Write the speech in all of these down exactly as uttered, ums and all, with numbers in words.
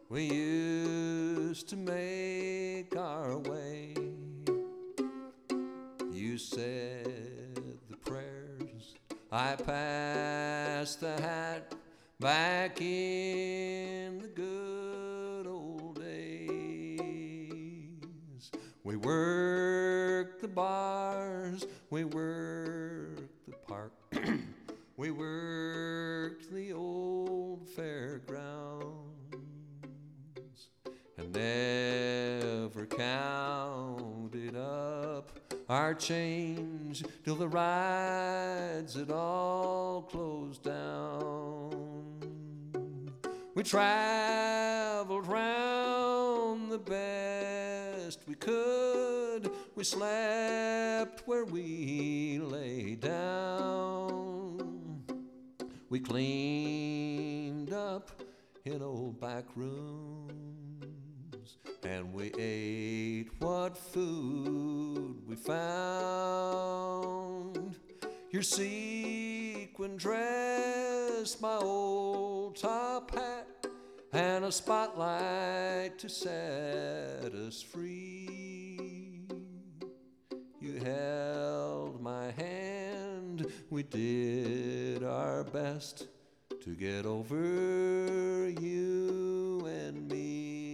we used to make our way. You said the prayers, I passed the hat back in the good old days. We worked the bars, we worked the park, we worked the old fairgrounds, and never counted up our change till the rides had all closed down. We traveled round the best we could. We slept where we lay down. We cleaned up in old back rooms, and we ate what food we found. Your sequin dress, my old top hat, and a spotlight to set us free. You held my hand, we did our best to get over you and me.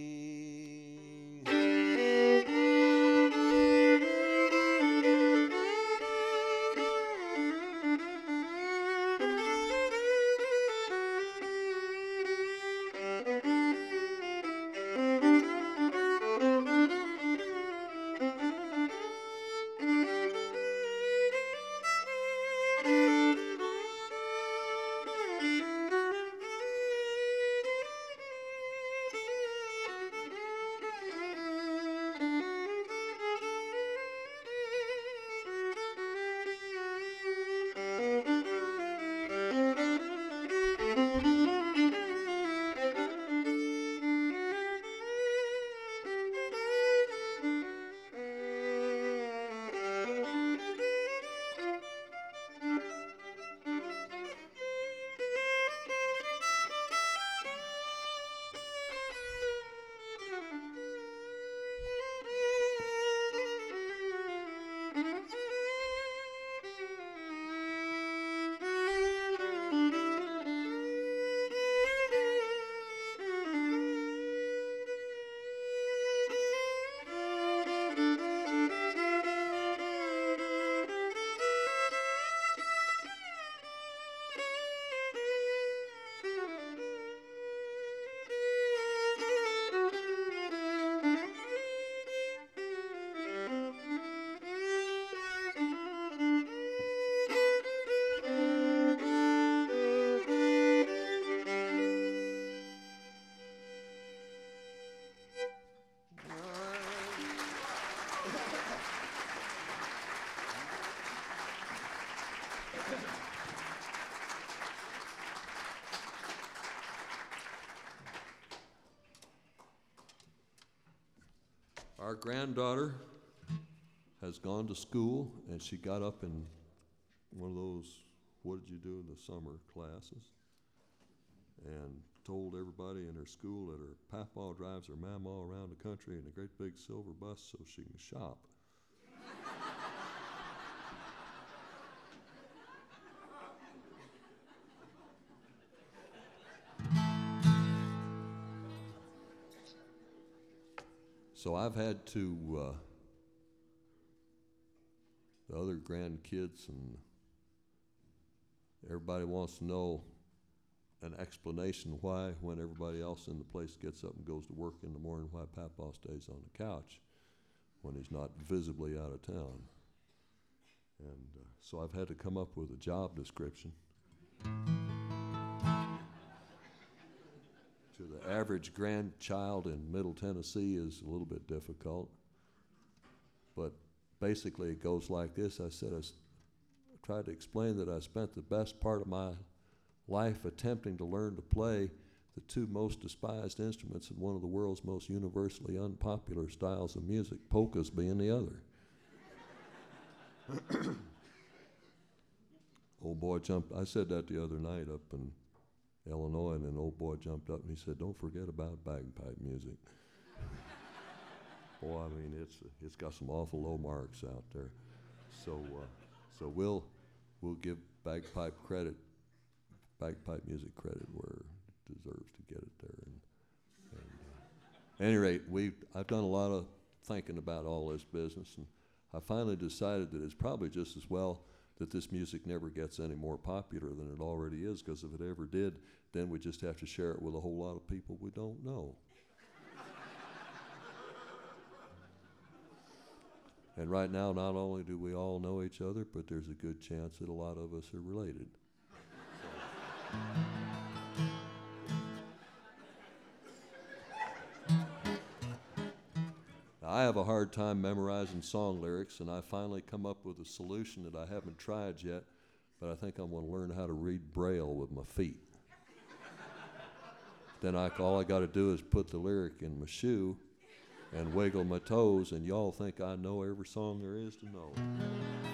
Our granddaughter has gone to school, and she got up in one of those, what did you do in the summer classes, and told everybody in her school that her papaw drives her mamaw around the country in a great big silver bus so she can shop. So I've had to, uh, the other grandkids and everybody wants to know an explanation why, when everybody else in the place gets up and goes to work in the morning, why Papa stays on the couch when he's not visibly out of town. And uh, so I've had to come up with a job description. To the average grandchild in Middle Tennessee is a little bit difficult. But basically it goes like this. I said I s- tried to explain that I spent the best part of my life attempting to learn to play the two most despised instruments in one of the world's most universally unpopular styles of music, polkas being the other. Old boy jumped, I said that the other night up in Illinois, and an old boy jumped up and he said, "Don't forget about bagpipe music." Boy, I mean, it's it's got some awful low marks out there. So uh, so we'll we'll give bagpipe credit, bagpipe music credit where it deserves to get it there. And, and uh, at any rate, we I've done a lot of thinking about all this business, and I finally decided that it's probably just as well that this music never gets any more popular than it already is, because if it ever did, then we just have to share it with a whole lot of people we don't know. And right now, not only do we all know each other, but there's a good chance that a lot of us are related. I have a hard time memorizing song lyrics, and I finally come up with a solution that I haven't tried yet, but I think I'm going to learn how to read Braille with my feet. Then I, all I got to do is put the lyric in my shoe and wiggle my toes, and y'all think I know every song there is to know.